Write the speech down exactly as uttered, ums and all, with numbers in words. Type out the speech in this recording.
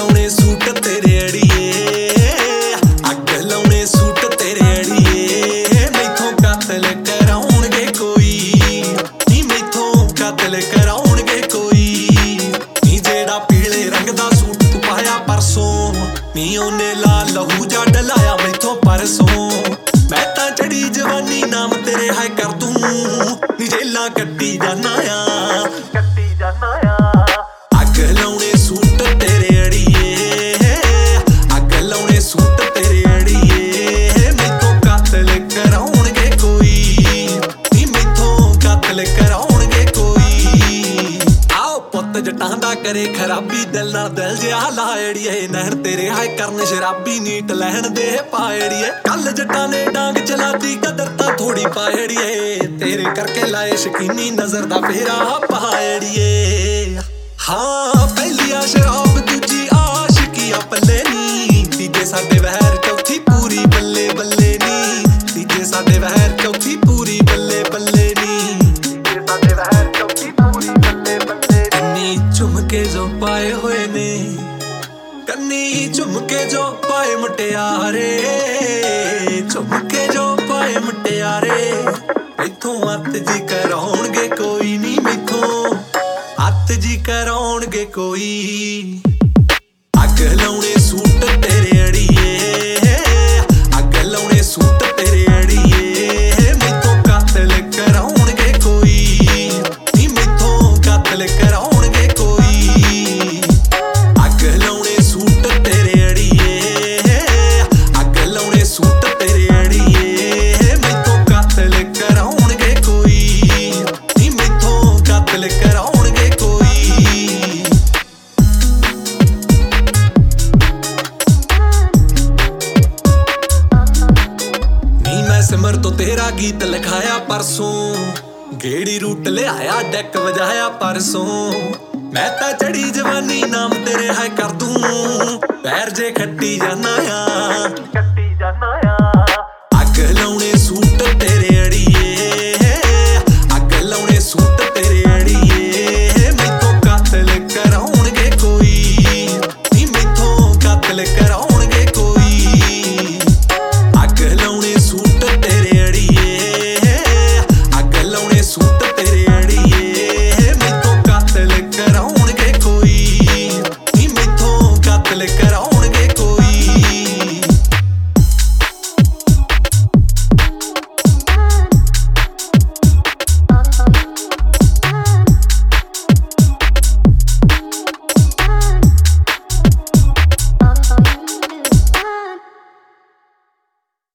ਲਾਉਣੇ ਸੂਟ ਤੇਰੇ ਅੜੀਏ, ਅੱਗ ਲਾਉਣੇ ਸੂਟ ਤੇਰੇ ਅੜੀਏ। ਮੈਥੋਂ ਕਤਲ ਕਰਾਉਣਗੇ ਕੋਈ ਨੀ, ਮੈਥੋਂ ਕਤਲ ਕਰਾਉਣਗੇ ਕੋਈ ਨੀ। ਜਿਹੜਾ ਪੀਲੇ ਰੰਗ ਦਾ ਸੂਟ ਤੂੰ ਪਾਇਆ ਪਰਸੋਂ ਨੀ, ਉਹਨੇ ਲਾਲ ਲਹੂ ਜਾ ਡਲਾਇਆ ਮੈਥੋਂ ਪਰਸੋਂ। ਮੈਂ ਤਾਂ ਚੜੀ ਜਵਾਨੀ ਨਾਮ ਤੇਰੇ ਹਾਏ ਕਰ ਦੂੰ ਨੀ, ਜੇਲਾਂ ਕੱਟੀ ਜਾਨਾ ਆ ਕੱਟੀ ਜਾਨਾ ਆ। ਅੱਗ ਲਾਉਣੇ ਸੂਟ ਤੇਰੇ ਅੜੀਏ, ਅੱਗ ਲਾਉਣੇ ਸੂਟ ਤੇਰੇ ਅੜੀਏ। ਮੈਥੋਂ ਕਤਲ ਕਰਾਉਣਗੇ ਕੋਈ ਨੀ, ਮੈਥੋਂ ਕਤਲ ਕਰਾਉਣਗੇ ਕੋਈ। ਆਓ ਪੁੱਤ ਜੱਟਾਂ ਦਾ ਕਰੇ ਖਰਾਬੀ, ਦਿਲ ਨਾਲ ਦਿਲ ਜਿਹਾ ਲਾੜੀਏ। ਨਹਿਣ ਤੇਰੇ ਹਾਏ ਕਰਨ ਸ਼ਰਾਬੀ, ਨੀਟ ਲੈਣ ਦੇ ਪਾੜੀਏ। ਕੱਲ ਜੱਟਾਂ ਨੇ ਡਾਂਗ ਚਲਾਤੀ, ਕਦਰ ਤਾਂ ਥੋੜੀ ਪਾੜੀਏ। ਤੇਰੇ ਕਰਕੇ ਲਾਏ ਸ਼ਕੀਨੀ ਨਜ਼ਰ ਦਾ ਫੇਰਾ ਪਾੜੀਏ। ਹਾਂ ਪਹਿਲੀ ਆ ਸ਼ਰਾਬ ਦੂਜੀ ਆਸ਼ਕੀਆ ਪੱਲੇ ਨੀ, ਤੀਜੇ ਸਾਡੇ ਵਹਿਰ ਚੌਥੀ ਪੂਰੀ ਬੱਲੇ ਬੱਲੇ ਨੀ। ਤੀਜੇ ਸਾਡੇ ਵਹਿਰ ਚੌਥੀ ਪੂਰੀ ਬੱਲੇ ਬੱਲੇ ਨੀ। ਤੀਜੇ ਸਾਡੇ ਵਹਿਰ ਚੌਥੀ ਪੂਰੀ ਬੱਲੇ ਬੱਲੇ। ਕੰਨੀ ਝੁਮਕੇ ਜੋ ਪਾਏ ਹੋਏ ਨੇ, ਕੰਨੀ ਝੁਮਕੇ ਜੋ ਪਾਏ ਮੁਟਿਆਰੇ, ਝੁਮਕੇ ਜੋ ਪਾਏ ਮੁਟਿਆਰੇ। ਮੈਥੋਂ ਅੱਤ ਜੀ ਕਰਾਉਣਗੇ ਕੋਈ ਨੀ, ਮੈਥੋਂ ਅੱਤ ਜੀ ਕਰਾਉਣਗੇ ਕੋਈ। ਅੱਗ ਲਾਉਣੇ ਸੂਟ ਤੇਰੇ ਅੜੀਏ, ਅੱਗ ਲਾਉਣੇ ਸੂਟ ਤੇਰੇ ਅੜੀਏ। ਮੈਥੋਂ ਕਤਲ ਕਰਾਉਣਗੇ ਕੋਈ ਨੀ, ਮੈਥੋਂ ਕਤਲ ਕਰਾਉਣਗੇ ਕੋਈ। ਅੱਗ ਲਾਉਣੇ ਸੂਟ ਤੇਰੇ ਅੜੀਏ, ਅੱਗ ਲਾਉਣੇ ਸੂਟ ਤੇਰੇ ਅੜੀਏ। ਮੈਥੋਂ ਕਤਲ ਕਰਾਉਣਗੇ ਕੋਈ ਨੀ, ਮੈਥੋਂ ਕਤਲ ਕਰਾਉਣਗੇ ਕੋਈ। ਨੀ ਮੈਂ ਸਿਮਰ ਤੋਂ ਤੇਰਾ ਗੀਤ ਲਿਖਾਇਆ ਪਰਸੋਂ, ਗੇੜੀ ਰੂਟ ਲਿਆਇਆ ਡੈਕ ਵਜਾਇਆ ਪਰਸੋਂ। ਮੈਂ ਤਾਂ ਚੜੀ ਜਵਾਨੀ ਨਾਮ ਤੇਰੇ ਹਾਏ ਕਰ ਦੂੰ, ਪੈਰ ਜੇ ਖੱਟੀ ਜਾਨਾ ਆ